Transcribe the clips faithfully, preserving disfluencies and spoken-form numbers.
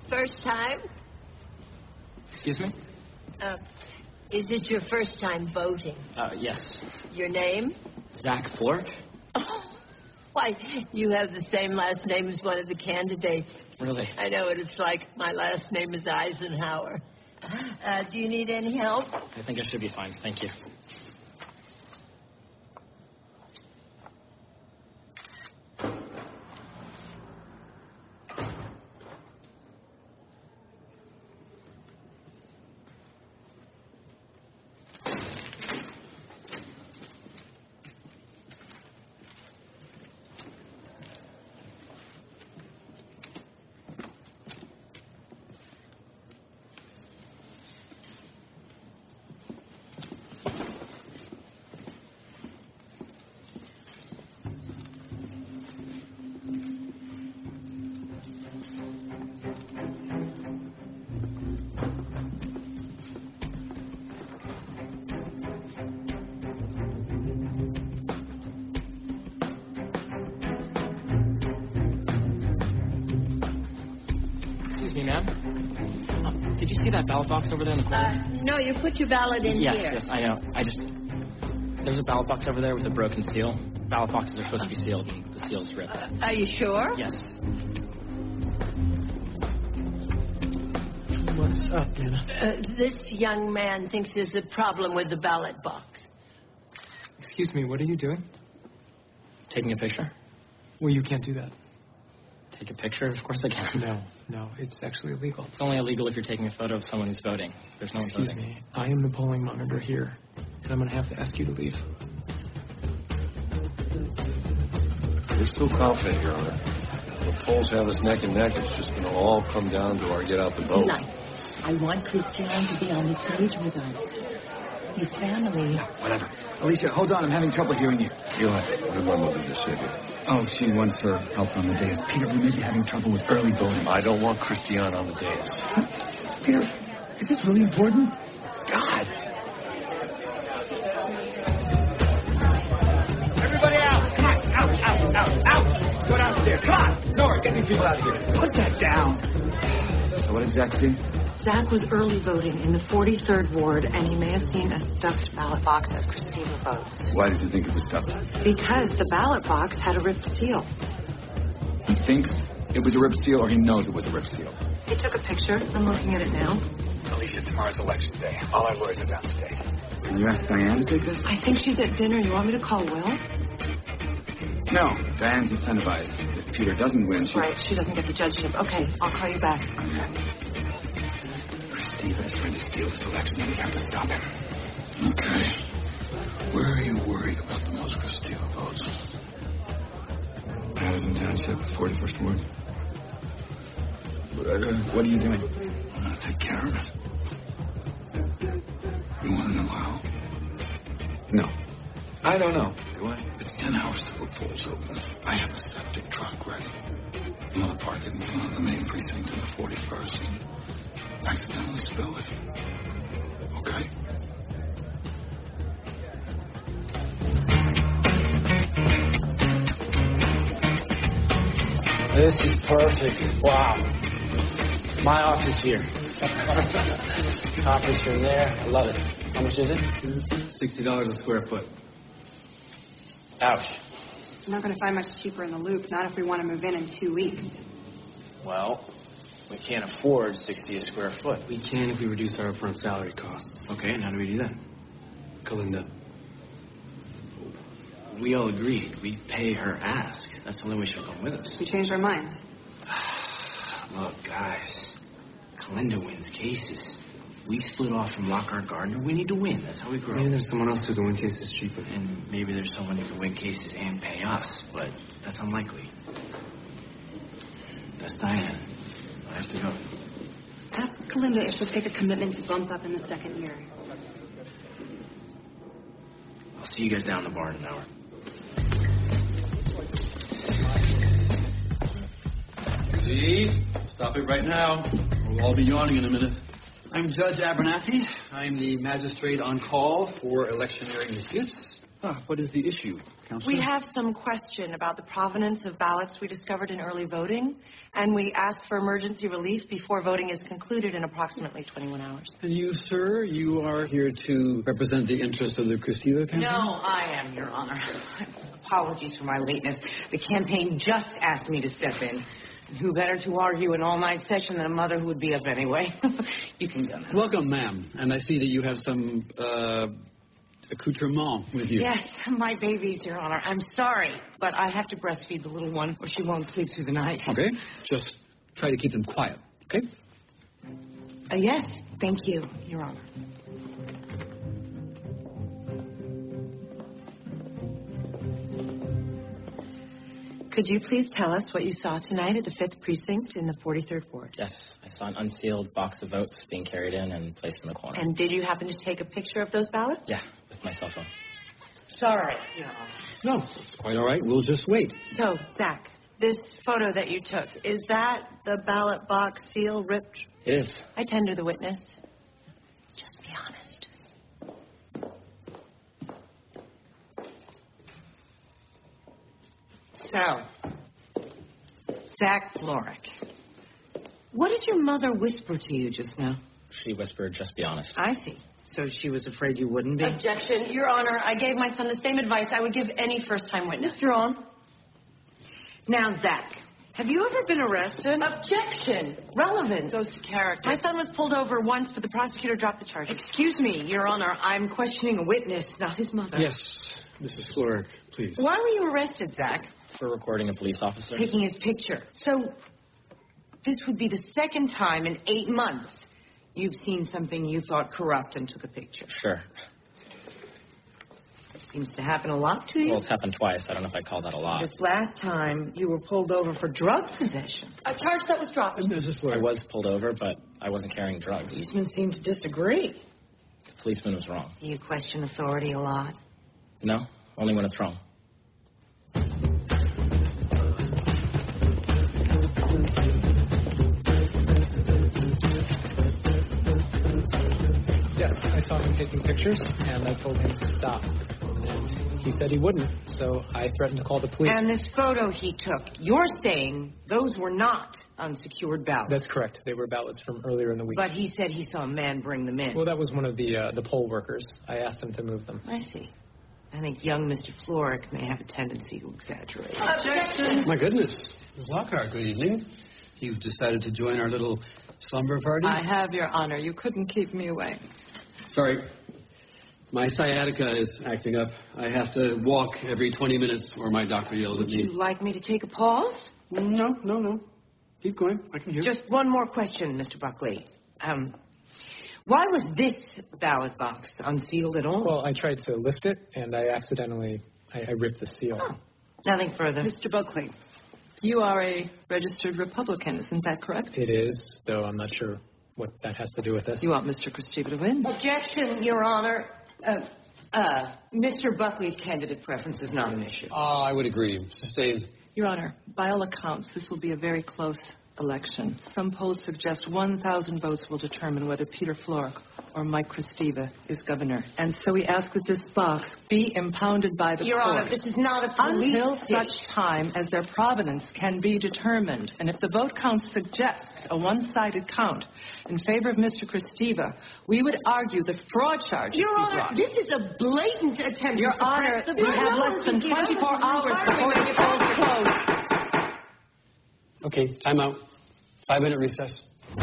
First time? Excuse me? Uh, is it your first time voting? Uh, yes. Your name? Zach Flork. Oh, why, you have the same last name as one of the candidates. Really? I know what it's like. My last name is Eisenhower. Uh, do you need any help? I think I should be fine. Thank you. Excuse me, ma'am. Uh, did you see that ballot box over there in the corner? Uh, no, you put your ballot in yes, here. Yes, I know. I just... There's a ballot box over there with a broken seal. Ballot boxes are supposed to be sealed, and the seal's ripped. Uh, are you sure? Yes. What's up, Dana? Uh, this young man thinks there's a problem with the ballot box. Excuse me, what are you doing? Taking a picture? Well, you can't do that. Take a picture? Of course I can. No, no, it's actually illegal. It's only illegal if you're taking a photo of someone who's voting. There's no one Excuse voting. me, I am the polling monitor here, and I'm going to have to ask you to leave. We're still confident, Your Honor. The polls have us neck and neck. It's just going to all come down to our get out the vote. Tonight, I want Christian to be on the stage with us. His family. Whatever. Alicia, hold on. I'm having trouble hearing you. Eli, what did my mother just say to you? Oh, she wants her help on the dais. Peter, we may be having trouble with early voting. I don't want Christian on the dais. Peter, is this really important? God. Everybody out. Come on. Out, out, out, out. Go downstairs. Come on. Nora, get these people out of here. Put that down. So what did Zach see? Zach was early voting in the forty-third ward, and he may have seen a stuffed ballot box as Christina votes. Why does he think it was stuffed? Because the ballot box had a ripped seal. He thinks it was a ripped seal, or he knows it was a ripped seal? He took a picture. I'm looking at it now. Alicia, tomorrow's election day. All our lawyers are downstate. Can you ask Diane to take this? I think she's at dinner. You want me to call Will? No. Diane's incentivized. If Peter doesn't win, she... Right, she doesn't get the judgeship. Okay, I'll call you back. Stephen is trying to steal this election, and we have to stop him. Okay. Where are you worried about the most Christina votes? Madison Township, forty-first Ward. Uh, what are you doing? I'm going to take care of it. You want to know how? No. I don't know. Do I? It's ten hours till the polls open. I have a septic truck ready. I'm going to park it in front of the main precinct in the forty-first. Accidentally spill it. Okay? This is perfect. Wow. My office here. Conference room there. I love it. How much is it? Sixty dollars a square foot. Ouch. I'm not going to find much cheaper in the Loop, not if we want to move in in two weeks. Well, we can't afford sixty a square foot. We can if we reduce our upfront salary costs. Okay, and how do we do that? Kalinda. We all agreed. We pay her ask. That's the only way she'll come with us. We changed our minds. Look, guys. Kalinda wins cases. We split off from Lockhart Gardner. We need to win. That's how we grow. Maybe there's someone else who can win cases cheaper. And maybe there's someone who can win cases and pay us. But that's unlikely. That's Diane. I have to go. Ask Kalinda if she'll take a commitment to bump up in the second year. I'll see you guys down in the bar in an hour. Please, stop it right now. We'll all be yawning in a minute. I'm Judge Abernathy. I'm the magistrate on call for electioneering disputes. Ah, what is the issue? Counselor? We have some question about the provenance of ballots we discovered in early voting, and we ask for emergency relief before voting is concluded in approximately twenty-one hours. And you, sir, you are here to represent the interests of the Cristiva campaign? No, I am, Your Honor. Apologies for my lateness. The campaign just asked me to step in. And who better to argue an all-night session than a mother who would be up anyway? You can go now. Welcome, ma'am. And I see that you have some uh, accoutrement with you. Yes, my babies, Your Honor. I'm sorry, but I have to breastfeed the little one or she won't sleep through the night. Okay. Just try to keep them quiet, okay? Uh, yes, thank you, Your Honor. Could you please tell us what you saw tonight at the fifth Precinct in the forty-third Ward? Yes, I saw an unsealed box of votes being carried in and placed in the corner. And did you happen to take a picture of those ballots? Yeah, with my cell phone. Sorry, Your Honor. No, it's quite all right. We'll just wait. So, Zach, this photo that you took, is that the ballot box seal ripped? It is. I tender the witness. Just be honest. So, Zach Florek, what did your mother whisper to you just now? She whispered, just be honest. I see. So she was afraid you wouldn't be? Objection. Your Honor, I gave my son the same advice I would give any first-time witness. Withdrawn. Now, Zach, have you ever been arrested? Objection. Relevant. Goes to character. My son was pulled over once, but the prosecutor dropped the charges. Excuse me, Your Honor. I'm questioning a witness, not his mother. Yes, Missus Florek, please. Why were you arrested, Zach? For recording a police officer. Taking his picture. So, this would be the second time in eight months you've seen something you thought corrupt and took a picture. Sure. Seems to happen a lot to you. Well, it's happened twice. I don't know if I call that a lot. This last time, you were pulled over for drug possession. A charge that was dropped. Missus Florek. I was pulled over, but I wasn't carrying drugs. Policemen seem to disagree. The policeman was wrong. You question authority a lot? No, only when it's wrong. Yes, I saw him taking pictures, and I told him to stop. And he said he wouldn't, so I threatened to call the police. And this photo he took, you're saying those were not unsecured ballots? That's correct. They were ballots from earlier in the week. But he said he saw a man bring them in. Well, that was one of the uh, the poll workers. I asked him to move them. I see. I think young Mister Florek may have a tendency to exaggerate. Objection. My goodness. Miz Lockhart, good evening. You've decided to join our little slumber party? I have, Your Honor. You couldn't keep me away. Sorry. My sciatica is acting up. I have to walk every twenty minutes or my doctor yells at Would me. you like me to take a pause? No, no, no. Keep going. I can hear. Just one more question, Mister Buckley. Um, why was this ballot box unsealed at all? Well, I tried to lift it, and I accidentally I, I ripped the seal. Oh, nothing further. Mister Buckley, you are a registered Republican, isn't that correct? It is, though I'm not sure what that has to do with this. You want Mister Cristiva to win? Objection, Your Honor. Uh, uh, Mister Buckley's candidate preference is not an issue. Uh, I would agree. Sustained. Your Honor, by all accounts, this will be a very close election. Some polls suggest one thousand votes will determine whether Peter Florek or Mike Cristiva is governor. And so we ask that this box be impounded by the Your court. Honor, this is not a police Until dish. such time as their provenance can be determined. And if the vote count suggests a one-sided count in favor of Mister Cristiva, we would argue that fraud charges Your be Honor, brought. this is a blatant attempt Your to suppress Honor, the we vote. have less than twenty-four hours before the polls close. Okay, time out. Five-minute recess. We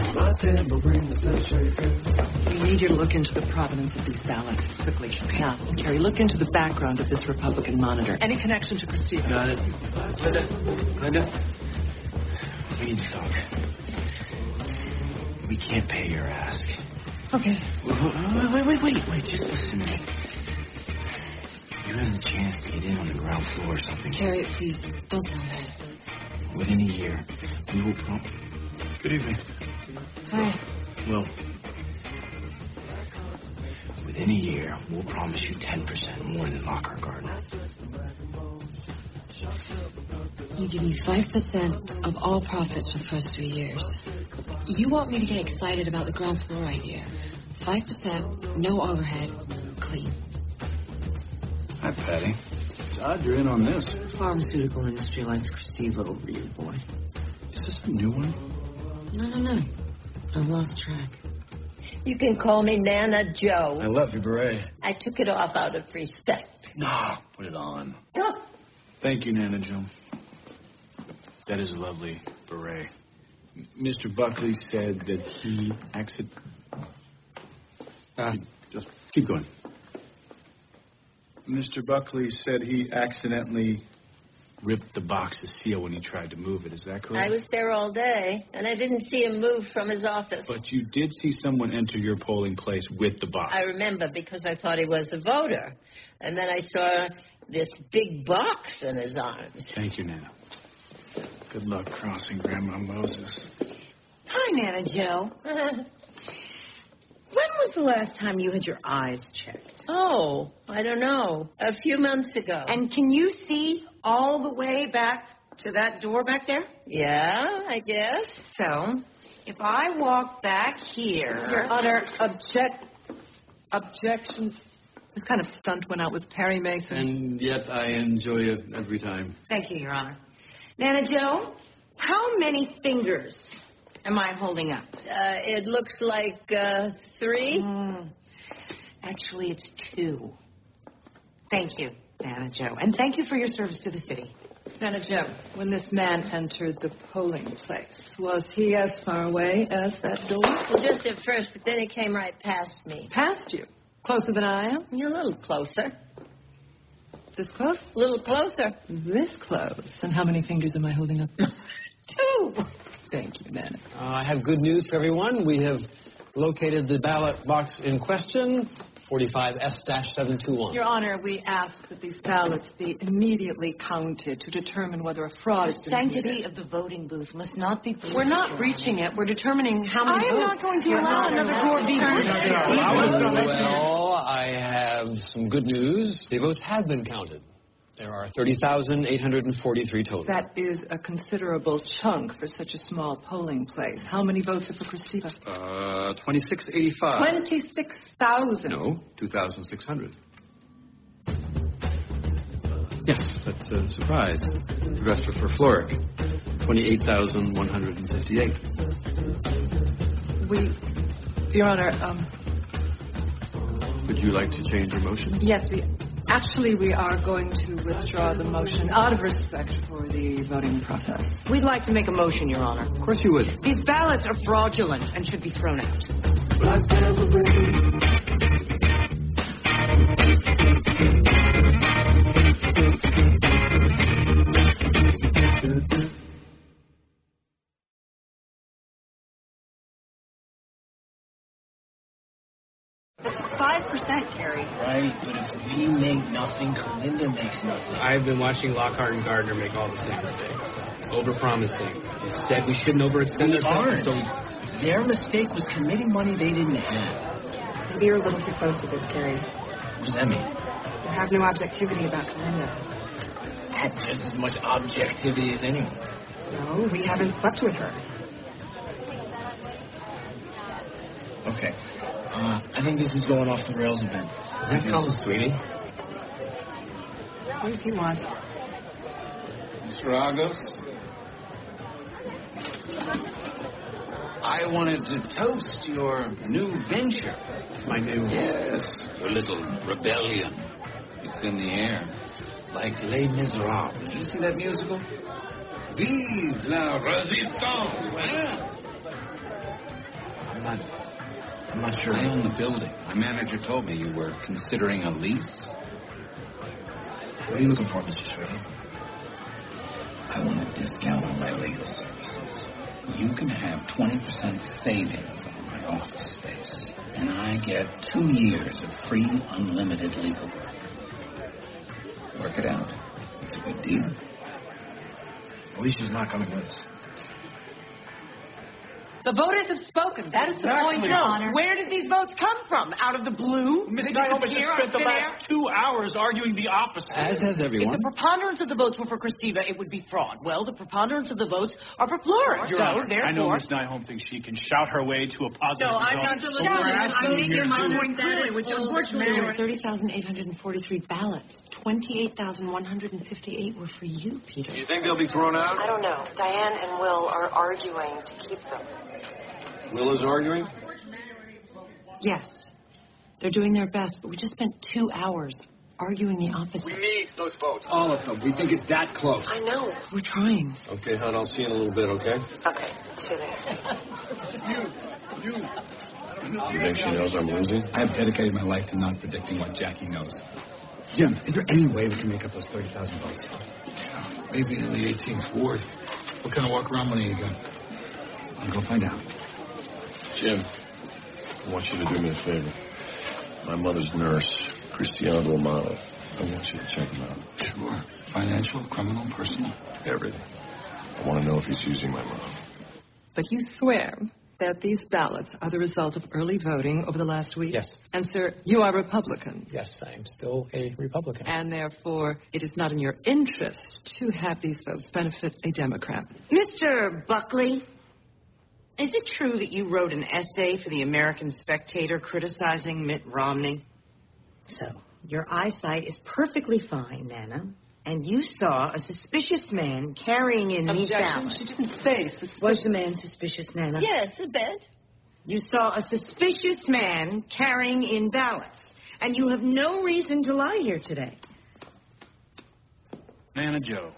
need you to look into the provenance of these ballots quickly. Now, Terry, look into the background of this Republican monitor. Any connection to Cristiva? Got it. Linda, Linda. We need to talk. We can't pay your ask. Okay. Wait, wait, wait, wait, wait. Just listen to me. You have the chance to get in on the ground floor or something. Terry, please, don't sound bad. Within a year, we will prom... Good evening. Hi. Well, within a year, we'll promise you ten percent more than Lockhart Gardner. You give me five percent of all profits for the first three years. You want me to get excited about the ground floor idea. five percent, no overhead, clean. Hi, Patty. It's odd you're in on this. The pharmaceutical industry likes Christiva over you, boy. Is this a new one? No, no, no. I've lost track. You can call me Nana Joe. I love your beret. I took it off out of respect. No, put it on. Oh. Thank you, Nana Joe. That is a lovely beret. Mister Buckley said that he accident. Uh, just keep going. Mister Buckley said he accidentally ripped the box of seal when he tried to move it. Is that correct? I was there all day, and I didn't see him move from his office. But you did see someone enter your polling place with the box. I remember because I thought he was a voter. And then I saw this big box in his arms. Thank you, Nana. Good luck crossing Grandma Moses. Hi, Nana Joe. When was the last time you had your eyes checked? Oh, I don't know. A few months ago. And can you see all the way back to that door back there? Yeah, I guess. So, if I walk back here... Your Honor, object... Objection. This kind of stunt went out with Perry Mason. And yet I enjoy it every time. Thank you, Your Honor. Nana Joe, how many fingers am I holding up? Uh, it looks like uh, three. Mm. Actually, it's two. Thank you, Nana Joe. And thank you for your service to the city. Nana Joe, when this man entered the polling place, was he as far away as that door? Well, just at first, but then he came right past me. Past you? Closer than I am? You're a little closer. This close? A little closer. This close. And how many fingers am I holding up? Two. Thank you, Nana. Uh, I have good news for everyone. We have located the ballot box in question, forty-five S seven two one. Your Honor, we ask that these ballots be immediately counted to determine whether a fraud The has been sanctity committed. of the voting booth must not be breached. We're not breaching it. We're determining how many I am votes. not going to You're allow not another door be breached. Well, I have some good news. The votes have been counted. There are thirty thousand eight hundred forty-three total. That is a considerable chunk for such a small polling place. How many votes are for Christiva? Uh, twenty-six eighty-five. twenty-six thousand. No, two thousand six hundred. Yes, that's a surprise. The rest are for Floric. twenty-eight thousand one hundred fifty-eight. We, Your Honor, um... Would you like to change your motion? Yes, we... Actually, we are going to withdraw the motion out of respect for the voting process. We'd like to make a motion, Your Honor. Of course you would. These ballots are fraudulent and should be thrown out. Five percent, Carrie. Right, but if we make nothing, Kalinda makes nothing. I've been watching Lockhart and Gardner make all the same mistakes. Overpromising. They said we shouldn't overextend We ourselves. aren't. So Their mistake was committing money they didn't have. Maybe you're a little too close to this, Carrie. What does that mean? You have no objectivity about Kalinda. I have just as much objectivity as anyone. No, we haven't slept with her. Okay. Uh, I think this is going off the rails a bit. Is that Colin, sweetie? What does he want? Mister Argos? I wanted to toast your new venture. My new... Yes, your little rebellion. It's in the air. Like Les Miserables. Did you see that musical? Vive la résistance! Huh? I'm not... I'm not sure. I own the building. My manager told me you were considering a lease. What are you looking for, Mister Sweeney? I want a discount on my legal services. You can have twenty percent savings on my office space, and I get two years of free, unlimited legal work. Work it out. It's a good deal. Alicia's not coming with us. The voters have spoken. That is the point, Your Honor. Where did these votes come from? Out of the blue? Miss Did Nyholm they has appear spent the out of thin last two hours arguing the opposite. As has everyone. If the preponderance of the votes were for Christiva, it would be fraud. Well, the preponderance of the votes are for Flora. Your so, Honor, therefore... I know Miss Nyholm thinks she can shout her way to a positive No, I'm result. not But shouting. we're asking I'm you making to my do point it. clearly, which unfortunately... There were thirty thousand eight hundred forty-three ballots. twenty-eight thousand one hundred fifty-eight were for you, Peter. Do you think they'll be thrown out? I don't know. Diane and Will are arguing to keep them. Will is arguing? Yes. They're doing their best, but we just spent two hours arguing the opposite. We need those votes. All of them. We think it's that close. I know. We're trying. Okay, hon, I'll see you in a little bit, okay? Okay. See you there. You, you. You think she knows I'm losing? I have dedicated my life to not predicting what Jackie knows. Jim, is there any way we can make up those thirty thousand votes? Maybe in the eighteenth ward. What kind of walk-around money you got? I'll go find out. Jim, I want you to do me a favor. My mother's nurse, Cristiano Romano. I want you to check him out. Sure. Financial, criminal, personal, everything. I want to know if he's using my mom. But you swear that these ballots are the result of early voting over the last week? Yes. And, sir, you are Republican? Yes, I am still a Republican. And, therefore, it is not in your interest to have these votes benefit a Democrat. Mister Buckley, is it true that you wrote an essay for the American Spectator criticizing Mitt Romney? So, your eyesight is perfectly fine, Nana. And you saw a suspicious man carrying in these Objection. ballots. She didn't say suspicious. Was the man suspicious, Nana? Yes, a bit. You saw a suspicious man carrying in ballots. And you have no reason to lie here today. Nana Joe,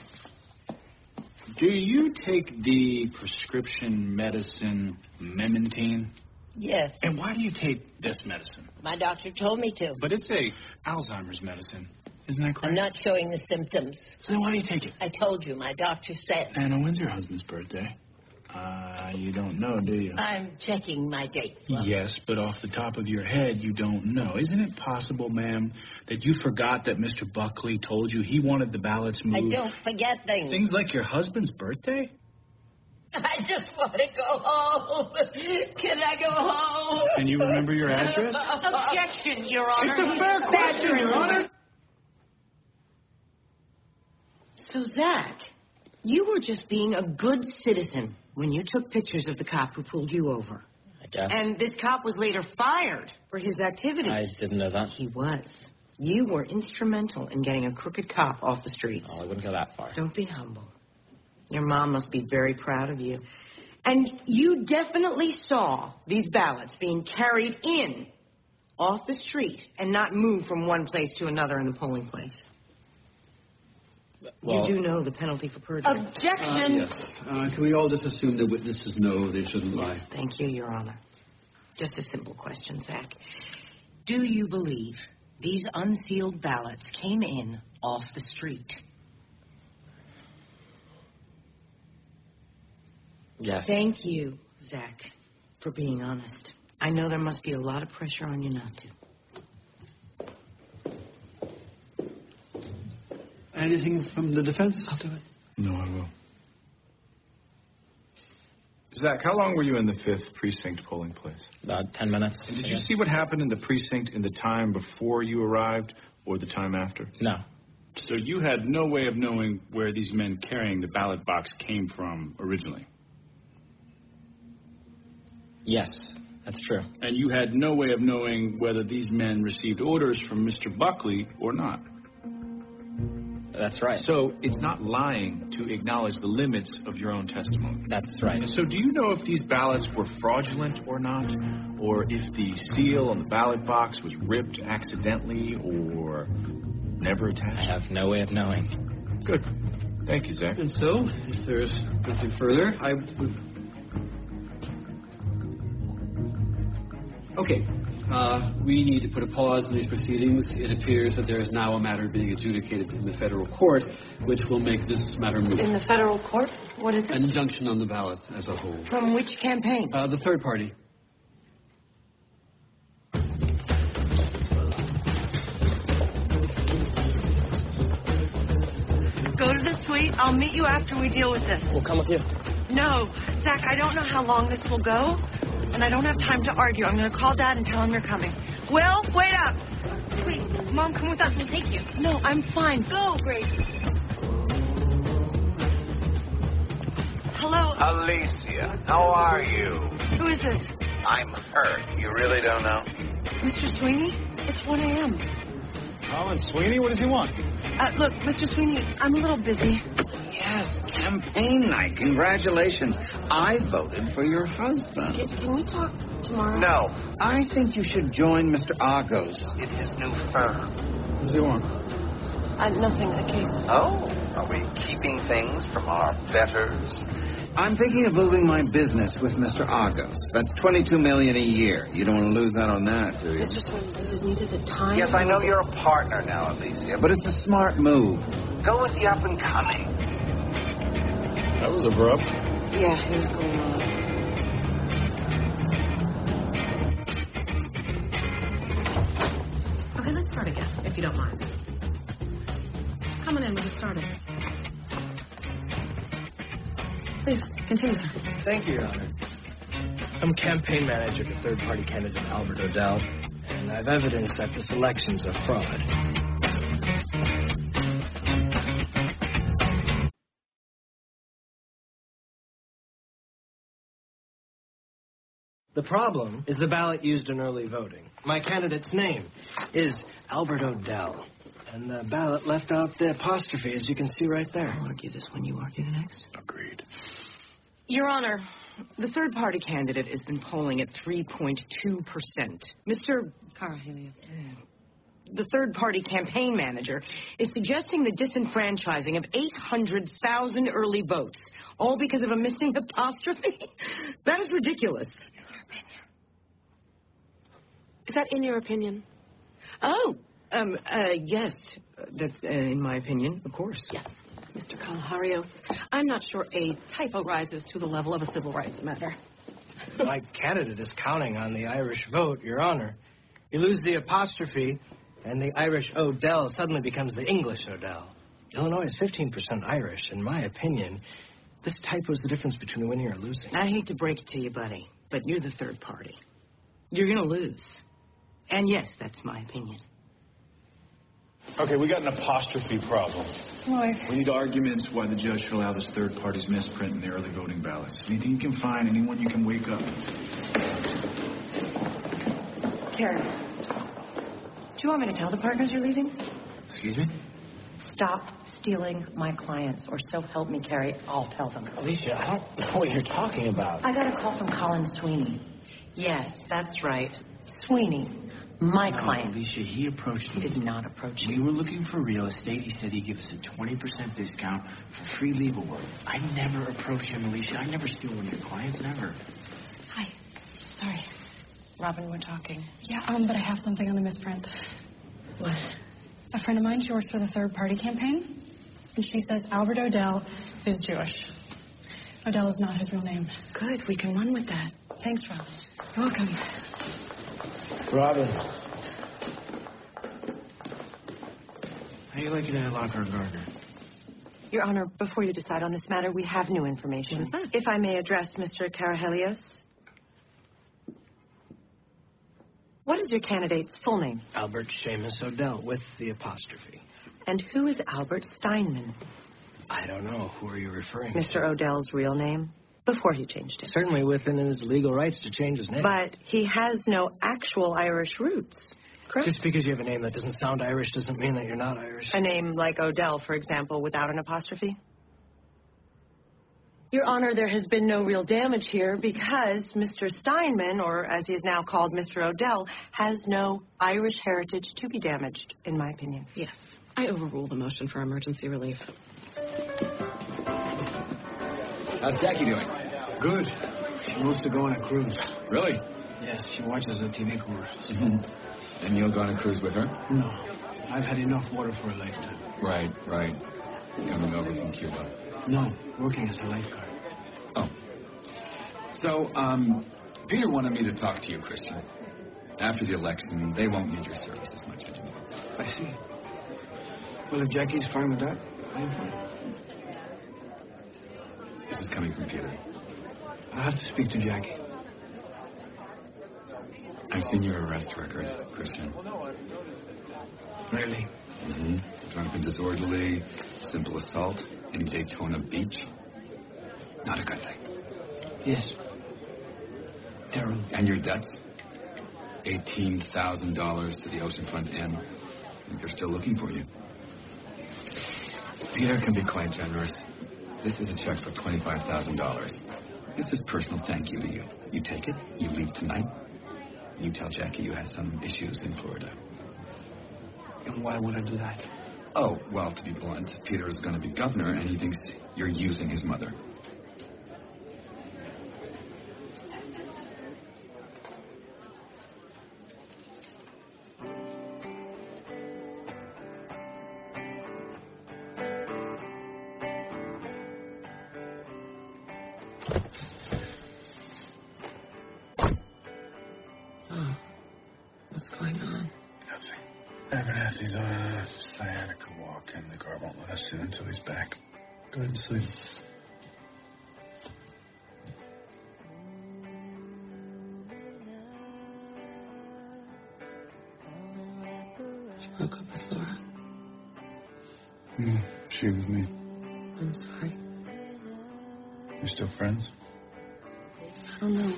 do you take the prescription medicine Memantine? Yes. And why do you take this medicine? My doctor told me to. But it's a Alzheimer's medicine. Isn't that correct? I'm not showing the symptoms. So then why do you take it? I told you, my doctor said. Anna, when's your husband's birthday? Uh, you don't know, do you? I'm checking my date. Well, yes, but off the top of your head, you don't know. Isn't it possible, ma'am, that you forgot that Mister Buckley told you he wanted the ballots moved? I don't forget things. Things like your husband's birthday? I just want to go home. Can I go home? Can you remember your address? Objection, Your Honor. It's a fair question, Your Honor. So, Zach, you were just being a good citizen when you took pictures of the cop who pulled you over. I guess. And this cop was later fired for his activities. I didn't know that. He was. You were instrumental in getting a crooked cop off the streets. Oh, I wouldn't go that far. Don't be humble. Your mom must be very proud of you. And you definitely saw these ballots being carried in off the street and not moved from one place to another in the polling place. Well, you do know the penalty for perjury. Uh, Objection. yes. Uh, can we all just assume the witnesses know they shouldn't lie? Thank you, Your Honor. Just a simple question, Zach. Do you believe these unsealed ballots came in off the street? Yes. Thank you, Zach, for being honest. I know there must be a lot of pressure on you not to. Anything from the defense? I'll do it. No, I will. Zach, how long were you in the fifth precinct polling place? About ten minutes. And did you see what happened in the precinct in the time before you arrived or the time after? No. So you had no way of knowing where these men carrying the ballot box came from originally? Yes, that's true. And you had no way of knowing whether these men received orders from Mister Buckley or not? That's right. So it's not lying to acknowledge the limits of your own testimony. That's right. So do you know if these ballots were fraudulent or not? Or if the seal on the ballot box was ripped accidentally or never attached? I have no way of knowing. Good. Thank you, Zach. And so, if there's nothing further, I would... Okay. Uh, we need to put a pause in these proceedings. It appears that there is now a matter being adjudicated in the federal court, which will make this matter moot. In the federal court? What is it? An injunction on the ballot as a whole. From which campaign? Uh, the third party. Go to the suite. I'll meet you after we deal with this. We'll come with you. No, Zach, I don't know how long this will go, and I don't have time to argue. I'm going to call Dad and tell him you're coming. Will, wait up. Wait, Mom, come with us. We'll take you. No, I'm fine. Go, Grace. Hello. Alicia, how are you? Who is this? I'm hurt. You really don't know? Mister Sweeney? It's one a.m. Colin Sweeney? What does he want? Uh, look, Mister Sweeney, I'm a little busy. Yes, campaign night. Congratulations. I voted for your husband. Can, can we talk tomorrow? No. I think you should join Mister Argos. In his new firm. What does he want? Uh, nothing, a case. Oh, are we keeping things from our betters? I'm thinking of moving my business with Mister Argos. That's twenty-two million dollars a year. You don't want to lose out on that, do you? Mister Sweeney, this is needed at time. Yes, I know you're a partner now, Alicia, But it's a smart move. go with the up and coming. That was abrupt. Yeah, here's going on. Okay, let's start again, if you don't mind. Come on in, we'll get started. Please, continue, sir. Thank you, Your Honor. I'm campaign manager to third-party candidate Albert O'Dell, and I've evidence that this election's a fraud. The problem is the ballot used in early voting. My candidate's name is Albert O'Dell, and the ballot left out the apostrophe, as you can see right there. I'll argue this one, you argue the next. Agreed. Your Honor, the third-party candidate has been polling at three point two percent. Mister Karahelios. The third-party campaign manager is suggesting the disenfranchising of eight hundred thousand early votes, all because of a missing apostrophe? That is ridiculous. Is that in your opinion? Oh, um, uh, yes. That's uh, in my opinion, of course. Yes, Mister Kalaharios. I'm not sure a typo rises to the level of a civil rights matter. My candidate is counting on the Irish vote, Your Honor. You lose the apostrophe, and the Irish O'Dell suddenly becomes the English O'Dell. Illinois is fifteen percent Irish. In my opinion, this typo is the difference between winning or losing. I hate to break it to you, buddy, but you're the third party. You're going to lose. And yes, that's my opinion. Okay, we got an apostrophe problem. Roy. We need arguments why the judge should allow this third party's misprint in the early voting ballots. Anything you can find, anyone you can wake up. Karen, do you want me to tell the partners you're leaving? Excuse me? Stop stealing my clients, or so help me, Carrie. I'll tell them. Alicia, I don't know what you're talking about. I got a call from Colin Sweeney. Yes, that's right. Sweeney, my No, client. Alicia, he approached He me. did not approach We you. were looking for real estate. He said he'd give us a twenty percent discount for free legal work. I never approach him, Alicia. I never steal one of your clients, never. Hi. Sorry. Robin, we're talking. Yeah, um, but I have something on the misprint. What? A friend of mine, she works for the third-party campaign, and she says Albert O'Dell is Jewish. O'Dell is not his real name. Good, we can run with that. Thanks, Robin. Welcome. Robin. How you liking it at Lockhart Gardner? Your Honor, before you decide on this matter, we have new information. What is that? If I may address Mister Karahelios. What is your candidate's full name? Albert Seamus O'Dell with the apostrophe. And who is Albert Steinman? I don't know. Who are you referring to? Mister O'Dell's real name? Before he changed it. Certainly within his legal rights to change his name. But he has no actual Irish roots, correct? Just because you have a name that doesn't sound Irish doesn't mean that you're not Irish. A name like O'Dell, for example, without an apostrophe? Your Honor, there has been no real damage here because Mister Steinman, or as he is now called, Mister O'Dell, has no Irish heritage to be damaged, in my opinion. Yes. I overrule the motion for emergency relief. How's Jackie doing? Good. She wants to go on a cruise. Really? Yes, she watches a T V course. Mm-hmm. And you'll go on a cruise with her? No. I've had enough water for a lifetime. Right, right. Coming over from Cuba. No, working as a lifeguard. Oh. So, um, Peter wanted me to talk to you, Christian. After the election, they won't need your services much anymore. I see. Well, if Jackie's fine with that, I'm fine. This is coming from Peter. I'll have to speak to Jackie. I've seen your arrest record, Christian. Really? Mm-hmm. Drunk and disorderly, simple assault in Daytona Beach. Not a good thing. Yes. Terrible. And your debts? eighteen thousand dollars to the Oceanfront Inn. I think they're still looking for you. Peter can be quite generous. This is a check for twenty-five thousand dollars. This is personal thank you to you. You take it, you leave tonight. You tell Jackie you had some issues in Florida. And why would I do that? Oh, well, to be blunt, Peter is going to be governor, and he thinks you're using his mother. Oh, what's going on? Abernathy's on a sciatica walk, and the guard won't let us in until he's back. Go ahead and sleep. She broke up with Laura. Hmm, she with me. I'm sorry. You're still friends? I don't know.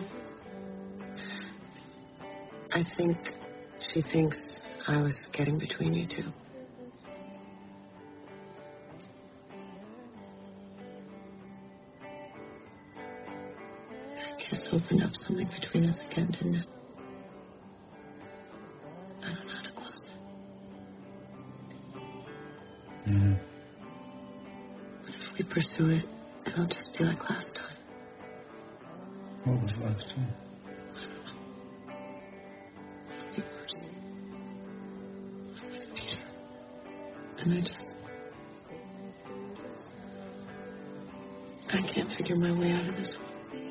I think she thinks I was getting between you two. I guess opened up something between us again, didn't it? I don't know how to close it. Mm-hmm. What if we pursue it, and it'll just be like last time? What was last time? And I just... I can't figure my way out of this one.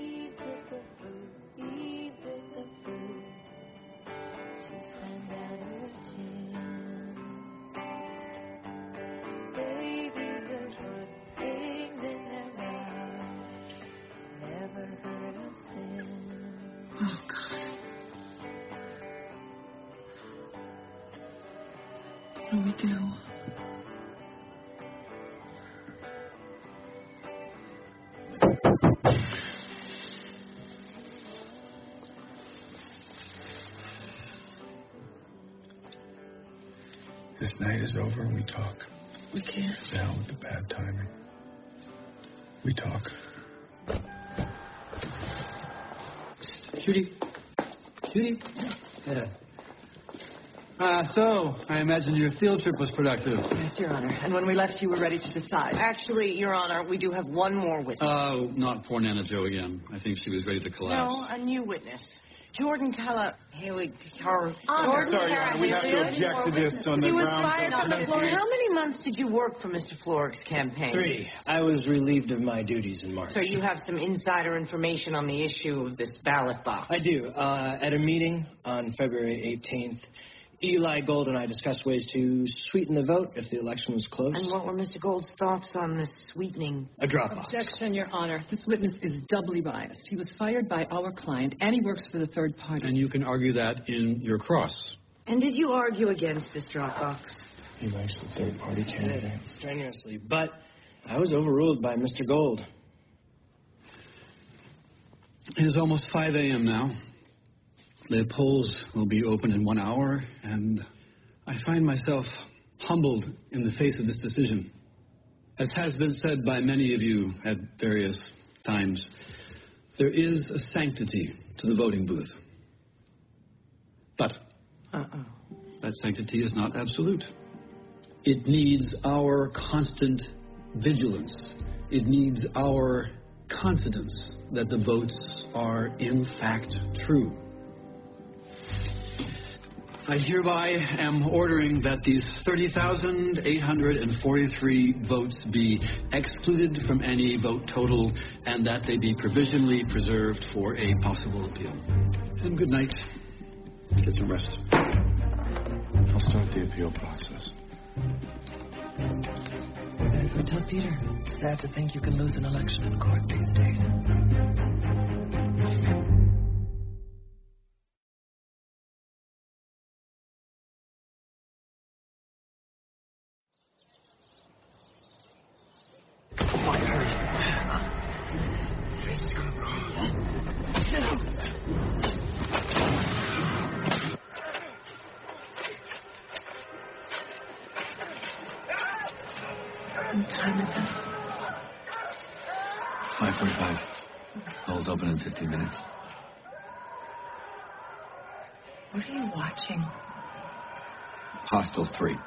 Oh, God. What do we do? This night is over and we talk. We can't. Now with the bad timing. We talk. Judy. Judy. Yeah. Uh, so, I imagine your field trip was productive. Yes, Your Honor. And when we left, you were ready to decide. Actually, Your Honor, we do have one more witness. Oh, not poor Nana Jo again. I think she was ready to collapse. No, a new witness. Jordan Calla Haley Car. Honor. Sorry, Your Honor, we have to object to this on the He was grounds fired of on the floor. pronunciation. How many months did you work for Mister Florrick's campaign? Three. I was relieved of my duties in March. So you have some insider information on the issue of this ballot box. I do. Uh, at a meeting on February eighteenth, Eli Gold and I discussed ways to sweeten the vote if the election was close. And what were Mister Gold's thoughts on the sweetening? A drop box. Objection, Your Honor. This witness is doubly biased. He was fired by our client, and he works for the third party. And you can argue that in your cross. And did you argue against this drop box? He likes the third party candidate. Strenuously, but I was overruled by Mister Gold. It is almost five a.m. now. The polls will be open in one hour, and I find myself humbled in the face of this decision. As has been said by many of you at various times, there is a sanctity to the voting booth. But Uh-oh. that sanctity is not absolute. It needs our constant vigilance. It needs our confidence that the votes are in fact true. I hereby am ordering that these thirty thousand eight hundred forty-three votes be excluded from any vote total and that they be provisionally preserved for a possible appeal. And good night. Get some rest. I'll start the appeal process. Better go tell Peter. Sad to think you can lose an election in court these days. is it? five forty-five. Polls open in fifteen minutes. What are you watching? Hostel three.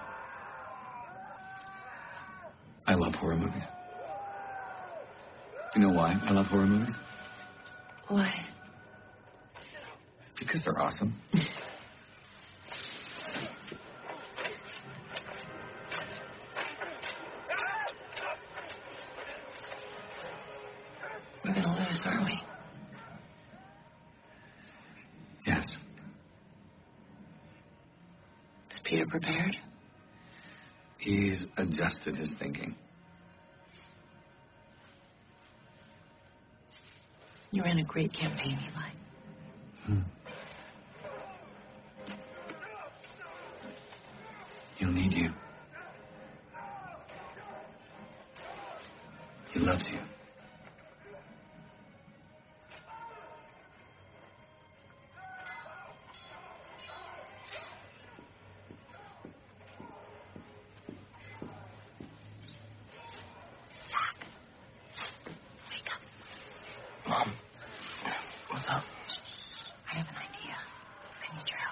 I love horror movies. You know why I love horror movies? Why? Because they're awesome. We're gonna lose, aren't we? Yes. Is Peter prepared? He's adjusted his thinking. You ran a great campaign, Eli. Hmm. He'll need you. He loves you. Mom, what's up? I have an idea. I need your help.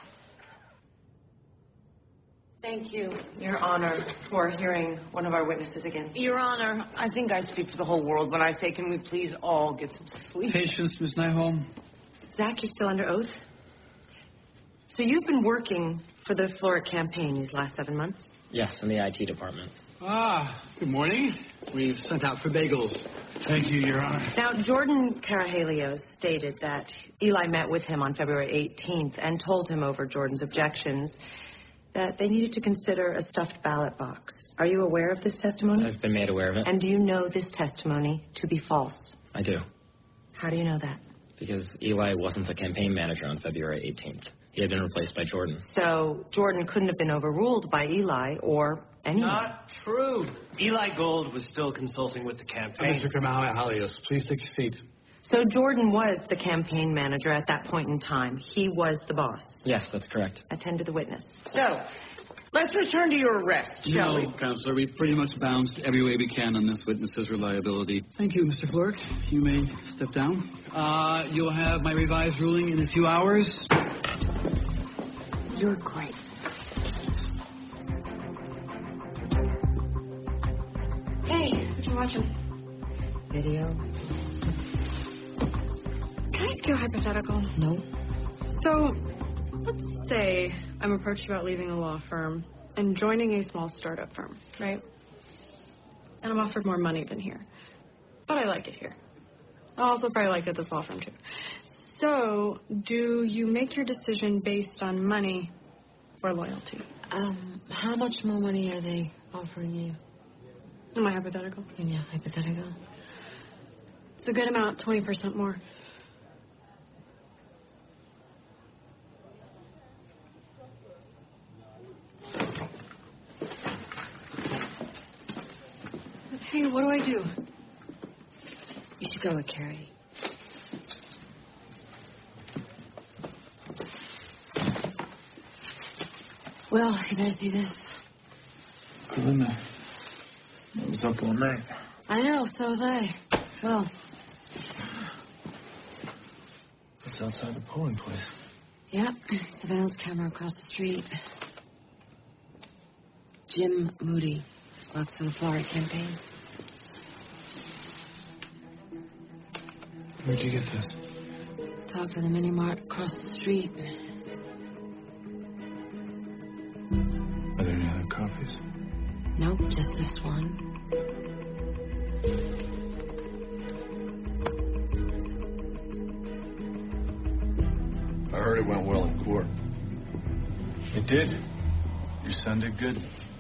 Thank you, Your Honor, for hearing one of our witnesses again. Your Honor, I think I speak for the whole world when I say, can we please all get some sleep? Patience, Miss Nyholm. Zach, you're still under oath? So you've been working for the Florek campaign these last seven months? Yes, in the I T department. Ah, good morning. We've sent out for bagels. Thank you, Your Honor. Now, Jordan Karahalios stated that Eli met with him on February eighteenth and told him over Jordan's objections that they needed to consider a stuffed ballot box. Are you aware of this testimony? I've been made aware of it. And do you know this testimony to be false? I do. How do you know that? Because Eli wasn't the campaign manager on February eighteenth. He had been replaced by Jordan. So Jordan couldn't have been overruled by Eli or anyone. Not true. Eli Gold was still consulting with the campaign. Mister Karahalios, please take your seat. So Jordan was the campaign manager at that point in time. He was the boss. Yes, that's correct. Attend to the witness. So, let's return to your arrest, shall No, we? Counselor, we've pretty much bounced every way we can on this witness's reliability. Thank you, Mister Florek. You may step down. Uh, you'll have my revised ruling in a few hours. You're great. Hey, what you watching? Video? Can I ask you a hypothetical? No. So, let's say I'm approached about leaving a law firm and joining a small startup firm, right? And I'm offered more money than here. But I like it here. I'll also probably like it at this law firm, too. So, do you make your decision based on money or loyalty? Um, how much more money are they offering you? Am I hypothetical? Yeah, hypothetical. It's a good amount, twenty percent more. Hey, what do I do? You should go with Carrie. Well, you better see this. Kalinda, I was up all night. I know, so was I. Well, It's outside the polling place. yeah, surveillance camera across the street. Jim Moody works for the Florek campaign. Where'd you get this? Talked to the mini mart across the street. Are there any other copies? Nope, just this one. I heard it went well in court. It did. Your son did good.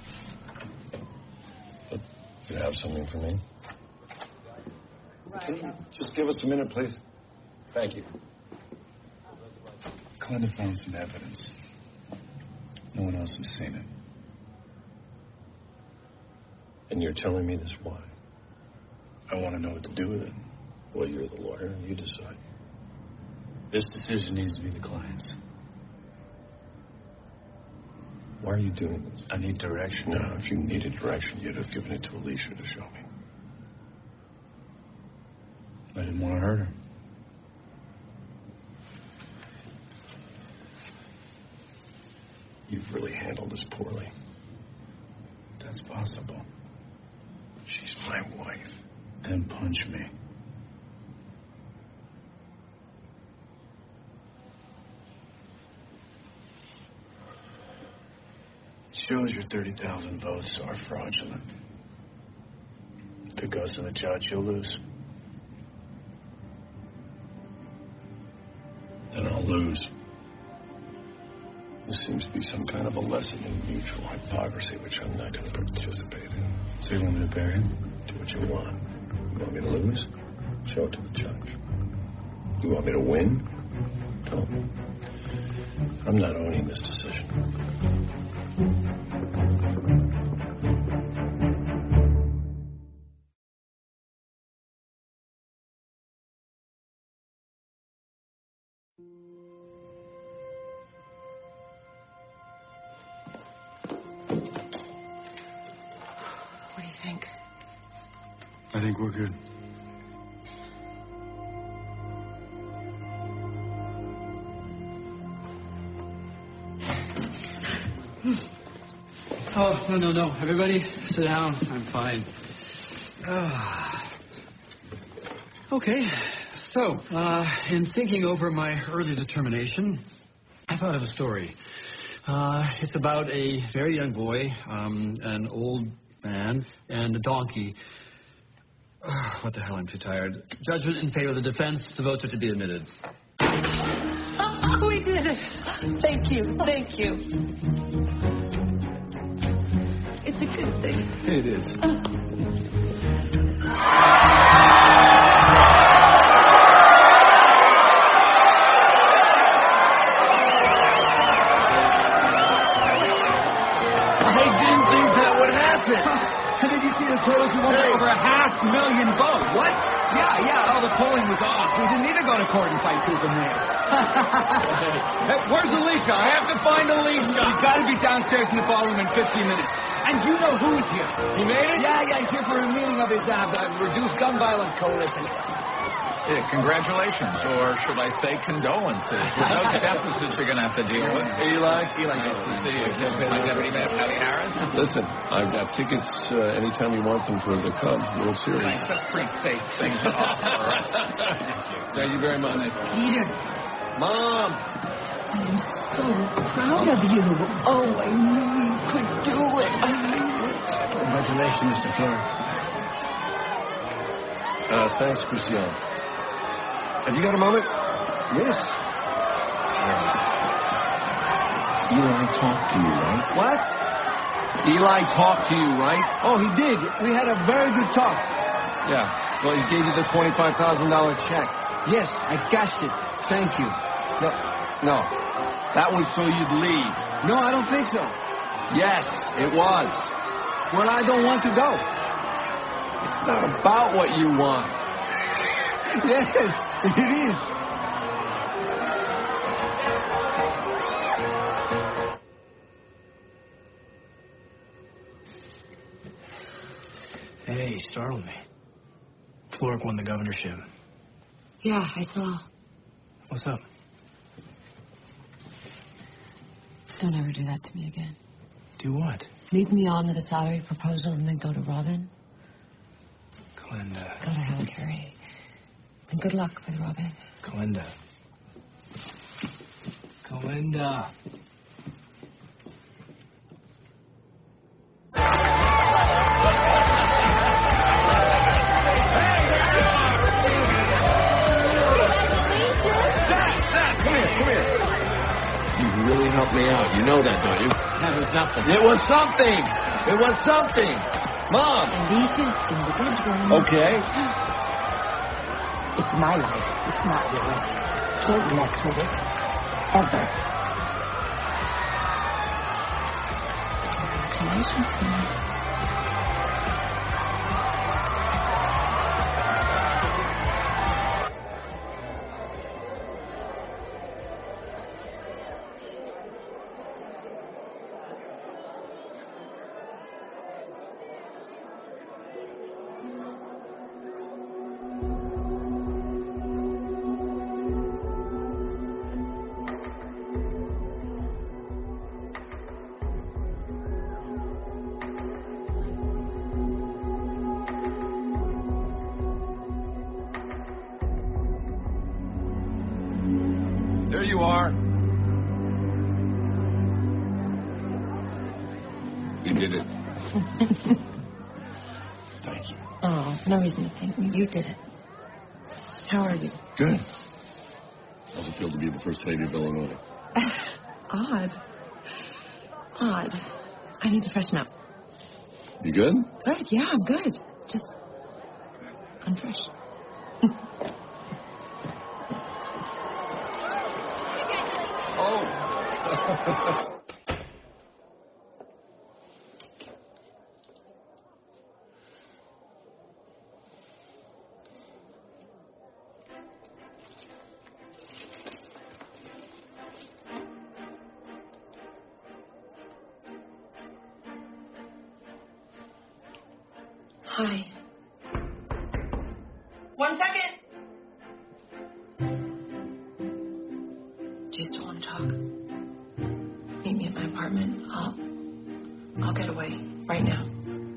But you have something for me? Can you just give us a minute, please? Thank you. Kalinda found some evidence. No one else has seen it. And you're telling me this why? I want to know what to do with it. Well, you're the lawyer. You decide. This decision needs to be the client's. Why are you doing this? I need direction. No, if you needed direction, you'd have given it to Alicia to show me. I didn't want to hurt her. You've really handled this poorly. That's possible. She's my wife. Then punch me. Shows your thirty thousand votes are fraudulent. If it goes to the judge, you'll lose. Then I'll lose. This seems to be some kind of a lesson in mutual hypocrisy, which I'm not going to participate in. So you want me to bury him? Do what you want. You want me to lose? Show it to the judge. You want me to win? Don't. I'm not owning this decision. What do you think? I think we're good. Oh, no, no, no. Everybody, sit down. I'm fine. Ah. Okay, so, uh, in thinking over my early determination, I thought of a story. Uh, it's about a very young boy, um, an old man, and a donkey. Uh, what the hell, I'm too tired. Judgment in favor of the defense. The votes are to be admitted. Oh, we did it. Thank you. Thank you. It's a good thing. It is. I didn't think that would happen. And did you see the totals? It won over a half million votes. What? Yeah, yeah. Oh, the polling was off. We didn't need to go to court and fight tooth and nail. Hey, where's Alicia? I have to find Alicia. She's got to be downstairs in the ballroom in fifteen minutes. And you know who's here. He made it? Yeah, yeah. He's here for a meeting of his uh, uh, Reduced Gun Violence Coalition. Yeah, congratulations, or should I say condolences, with those deficits you're going to have to deal with. Eli? Eli, nice to see you. This is my deputy mayor, Patty Harris. Listen, I've got tickets uh, anytime you want them for the Cubs World Series. Nice, that's pretty safe thing to offer. Thank you very much. Peter. Mom! I'm so proud of you. Oh, I knew you could do it. I knew it. Congratulations, Mister Fleur. Uh, thanks, Christian. Have you got a moment? Yes. Eli talked to you, right? What? Eli talked to you, right? Oh, he did. We had a very good talk. Yeah. Well, he gave you the twenty-five thousand dollars check. Yes, I cashed it. Thank you. No, no. That was so you'd leave. No, I don't think so. Yes, it was. Well, I don't want to go. It's not about what you want. Yes, it is. Hey, you startled me. Florek won the governorship. Yeah, I saw. What's up? Don't ever do that to me again. Do what? Lead me on with a salary proposal and then go to Robin. Glinda. Go to hell, Carrie. And good luck with Robin. Glinda. Glinda. Really helped me out. You know that, don't you? That was something. It was something. It was something. Mom. Alicia in the bedroom. Okay. It's my life. It's not yours. Don't mess with it. Ever. Congratulations, son. There you are. You did it. Thank you. Oh, no reason to thank me. You did it. How are you? Good. How's it feel to be the first lady of Illinois? Odd. Odd. I need to freshen up. You good? Good, yeah, I'm good. Just, I'm fresh. Oh. Hi. One second. Do you still want to talk? Meet me at my apartment. I'll, I'll get away right now.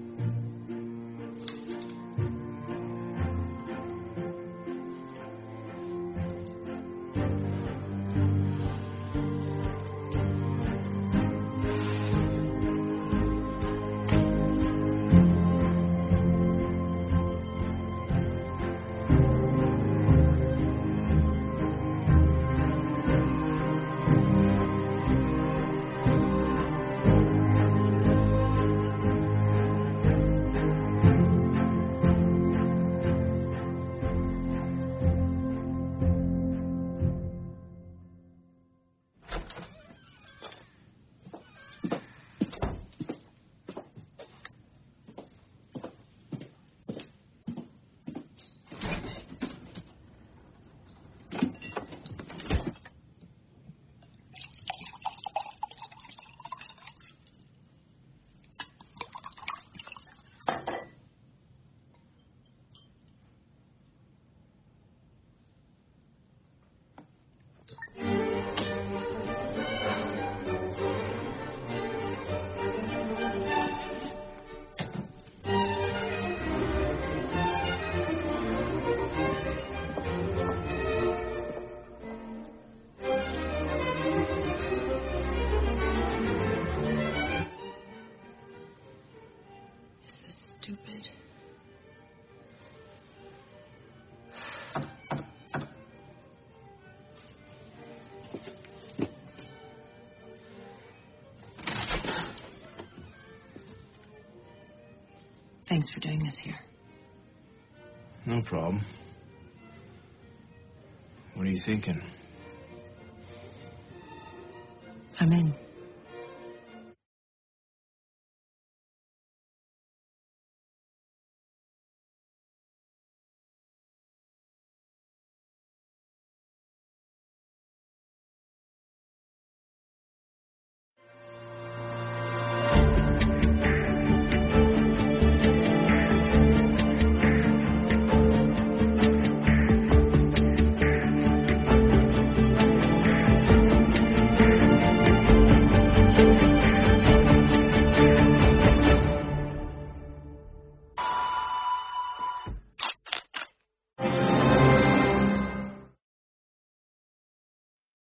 Stupid. Thanks for doing this here. No problem. What are you thinking? I'm in.